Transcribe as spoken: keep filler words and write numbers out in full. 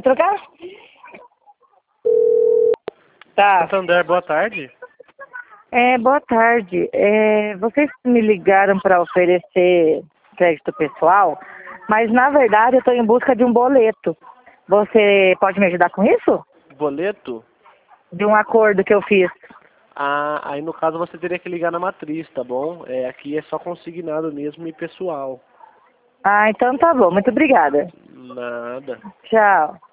trocar? Tá. Santander, boa tarde. É, boa tarde. É, vocês me ligaram para oferecer crédito pessoal, mas na verdade eu estou em busca de um boleto. Você pode me ajudar com isso? Boleto? De um acordo que eu fiz. Ah, aí no caso você teria que ligar na matriz, tá bom? É, aqui é só consignado mesmo e pessoal. Ah, então tá bom. Muito obrigada. Nada. Tchau.